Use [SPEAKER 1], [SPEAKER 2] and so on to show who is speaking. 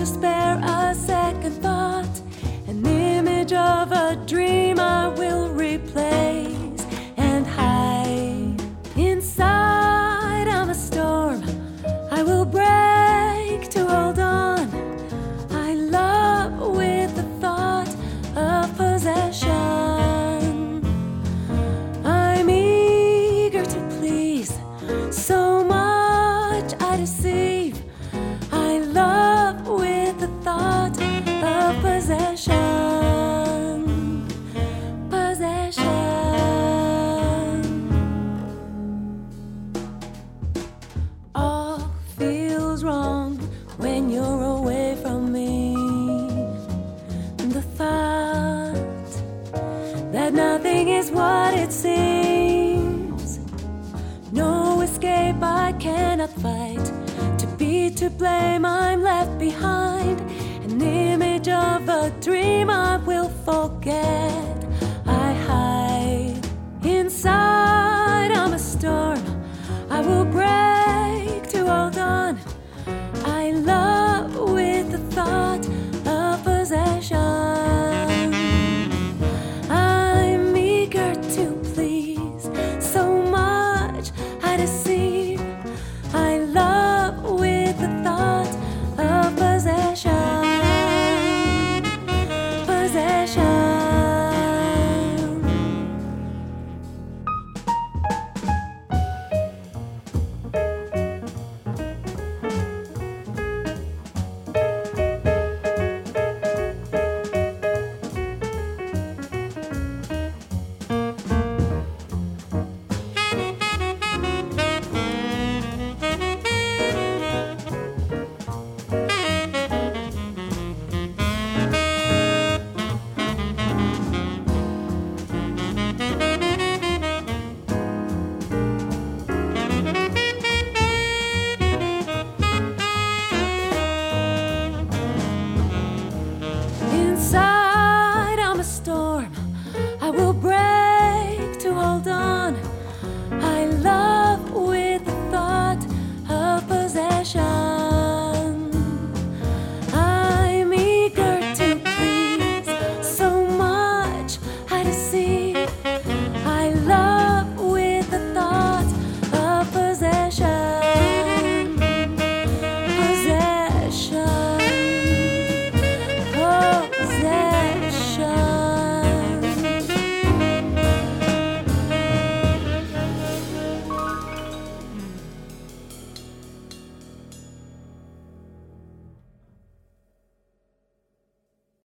[SPEAKER 1] to spare a second thought. An image of a dream I will replace and hide inside of a storm. I will break to hold on. I love with the thought of possession. I'm eager to please, so much I deceive. I love with the thought of possession. Possession. All feels wrong when you're away from me. The thought that nothing is what it seems. No escape, I cannot fight. To be to blame, I'm left behind. An image of a dream I will forget. I hide inside